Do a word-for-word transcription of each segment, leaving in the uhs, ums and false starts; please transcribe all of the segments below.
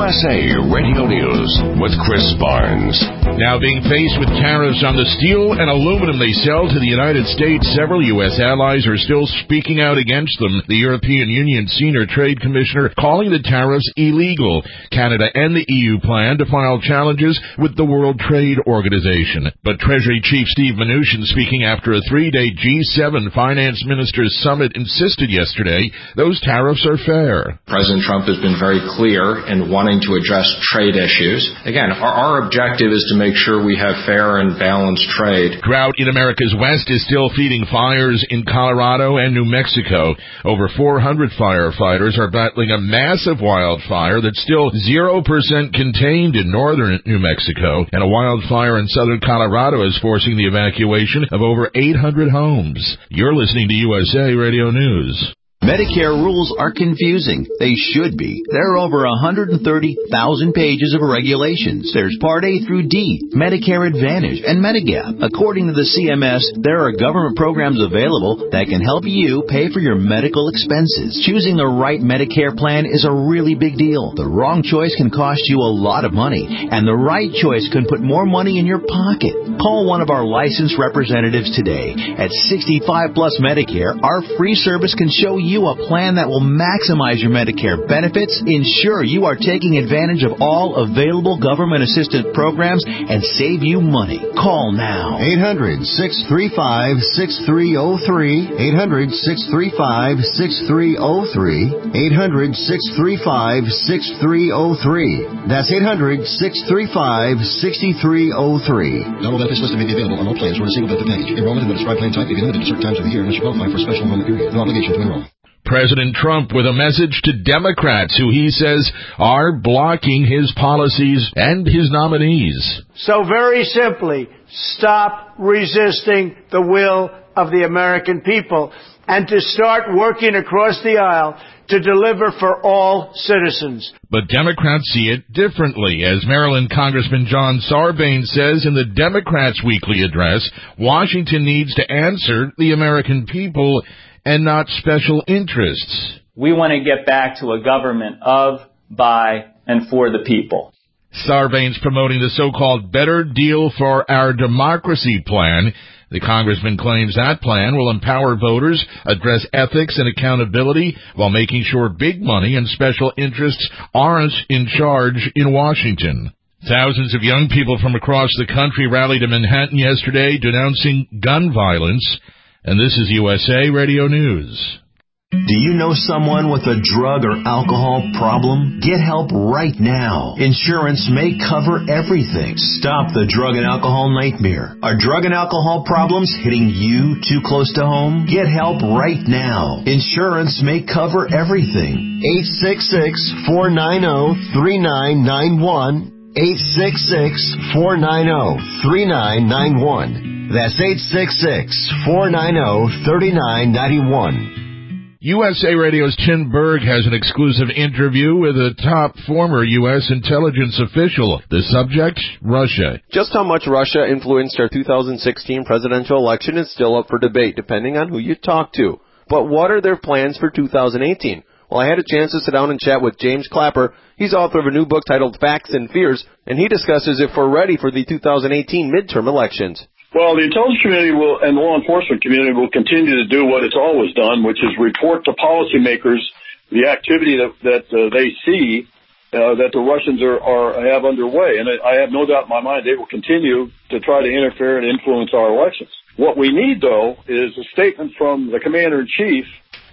S A Radio News with Chris Barnes. Now being faced with tariffs on the steel and aluminum they sell to the United States, several U S allies are still speaking out against them. The European Union Senior Trade Commissioner calling the tariffs illegal. Canada and the E U plan to file challenges with the World Trade Organization. But Treasury Chief Steve Mnuchin, speaking after a three-day G seven Finance Ministers Summit, insisted yesterday those tariffs are fair. President Trump has been very clear in wanting to address trade issues. Again, our, our objective is to make sure we have fair and balanced trade. Drought in America's West is still feeding fires in Colorado and New Mexico. Over four hundred firefighters are battling a massive wildfire that's still zero percent contained in northern New Mexico, and a wildfire in southern Colorado is forcing the evacuation of over eight hundred homes. You're listening to U S A Radio News. Medicare rules are confusing. They should be. There are over one hundred thirty thousand pages of regulations. There's Part A through D, Medicare Advantage, and Medigap. According to the C M S, there are government programs available that can help you pay for your medical expenses. Choosing the right Medicare plan is a really big deal. The wrong choice can cost you a lot of money, and the right choice can put more money in your pocket. Call one of our licensed representatives today. At sixty-five plus Medicare, our free service can show you a plan that will maximize your Medicare benefits, ensure you are taking advantage of all available government assistance programs, and save you money. Call now. eight hundred, six three five, six three zero three. eight hundred, six three five, six three zero three. eight hundred, six three five, six three zero three. That's eight hundred, six three five, six three zero three. Not all benefits listed may be available on all plans or in a single benefit package. Enrollment in the prescribed plan type may be limited to certain times of the year unless you qualify for a special enrollment period. No obligation to enroll. President Trump with a message to Democrats who he says are blocking his policies and his nominees. So very simply, stop resisting the will of the American people and to start working across the aisle to deliver for all citizens. But Democrats see it differently. As Maryland Congressman John Sarbanes says in the Democrats' weekly address, Washington needs to answer the American people and not special interests. We want to get back to a government of, by, and for the people. Sarbanes promoting the so-called Better Deal for Our Democracy plan. The congressman claims that plan will empower voters, address ethics and accountability, while making sure big money and special interests aren't in charge in Washington. Thousands of young people from across the country rallied in Manhattan yesterday denouncing gun violence. And this is U S A Radio News. Do you know someone with a drug or alcohol problem? Get help right now. Insurance may cover everything. Stop the drug and alcohol nightmare. Are drug and alcohol problems hitting you too close to home? Get help right now. Insurance may cover everything. eight six six, four nine zero, three nine nine one. eight six six, four nine zero, three nine nine one. That's eight six six, four nine zero, three nine nine one. U S A Radio's Tim Berg has an exclusive interview with a top former U S intelligence official. The subject, Russia. Just how much Russia influenced our two thousand sixteen presidential election is still up for debate, depending on who you talk to. But what are their plans for two thousand eighteen? Well, I had a chance to sit down and chat with James Clapper. He's author of a new book titled Facts and Fears, and he discusses if we're ready for the two thousand eighteen midterm elections. Well, the intelligence community will, and the law enforcement community will continue to do what it's always done, which is report to policymakers the activity that, that uh, they see uh, that the Russians are, are have underway. And I have no doubt in my mind they will continue to try to interfere and influence our elections. What we need, though, is a statement from the commander-in-chief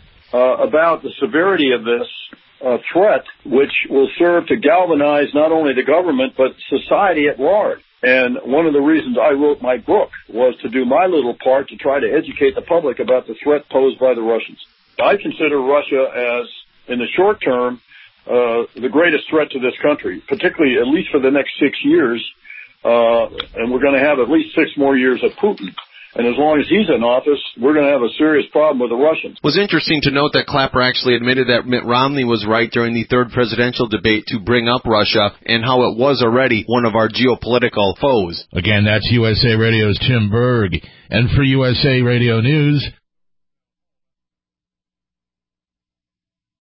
uh, about the severity of this uh, threat, which will serve to galvanize not only the government but society at large. And one of the reasons I wrote my book was to do my little part to try to educate the public about the threat posed by the Russians. I consider Russia as, in the short term, uh, the greatest threat to this country, particularly at least for the next six years. Uh, and we're going to have at least six more years of Putin. And as long as he's in office, we're going to have a serious problem with the Russians. It was interesting to note that Clapper actually admitted that Mitt Romney was right during the third presidential debate to bring up Russia and how it was already one of our geopolitical foes. Again, that's U S A Radio's Tim Berg. And for U S A Radio News,